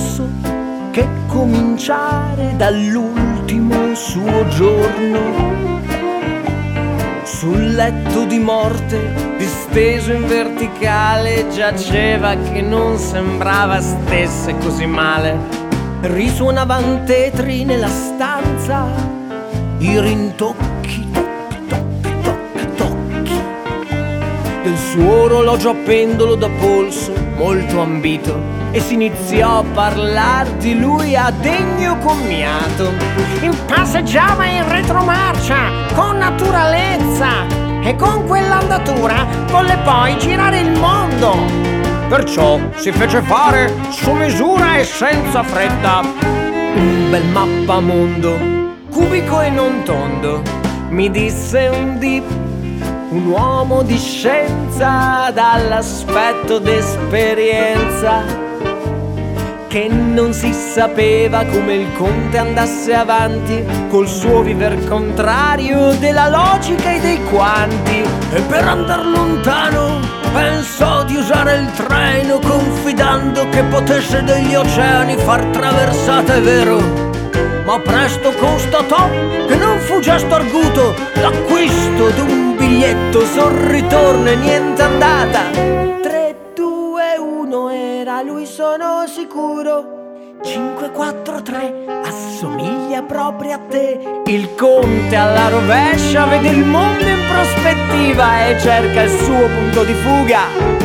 adesso che cominciare dall'ultimo suo giorno. Sul letto di morte, disteso in verticale, giaceva che non sembrava stesse così male. Risuonavan tetri nella stanza, i rintocchi, tocchi, tocchi, tocchi del suo orologio a pendolo da polso, molto ambito, e si iniziò a parlar di lui a degno commiato. Passeggiava in retromarcia con naturalezza e con quell'andatura volle poi girare il mondo. Perciò si fece fare su misura e senza fretta un bel mappamondo, cubico e non tondo. Mi disse un dì un uomo di scienza dall'aspetto d'esperienza, che non si sapeva come il conte andasse avanti col suo viver contrario della logica e dei quanti. E per andar lontano pensò di usare il treno, confidando che potesse degli oceani far traversata, è vero, ma presto constatò che non fu gesto arguto l'acquisto d'un biglietto sul ritorno e niente andata. 3, 2, 1 era lui, sono sicuro. 5, 4, 3 assomiglia proprio a te. Il conte alla rovescia vede il mondo in prospettiva e cerca il suo punto di fuga.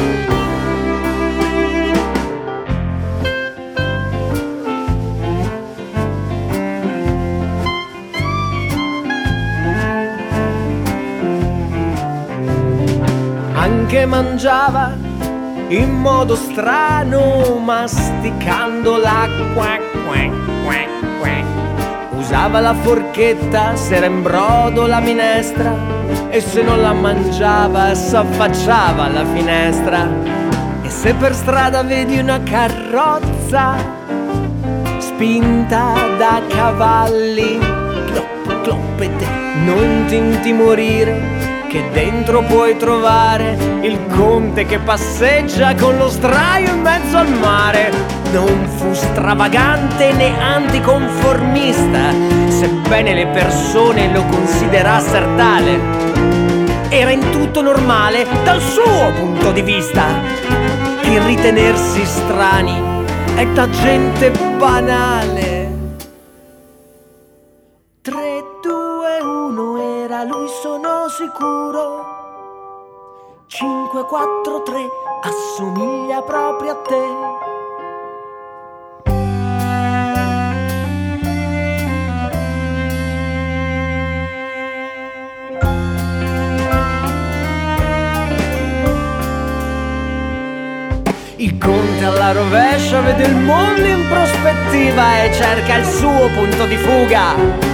Anche mangiava in modo strano, masticando l'acqua. Usava la forchetta se era in brodo la minestra, e se non la mangiava s'affacciava alla finestra. E se per strada vedi una carrozza spinta da cavalli, clop, cloppete, non ti intimorire, che dentro puoi trovare il conte che passeggia con lo sdraio in mezzo al mare. Non fu stravagante né anticonformista, sebbene le persone lo considerassero tale. Era in tutto normale dal suo punto di vista, che ritenersi strani è da gente banale. 3, 2, 1 era lui, sono sicuro. 5, 4, 3 assomiglia proprio a te. Il conte alla rovescia vede il mondo in prospettiva e cerca il suo punto di fuga.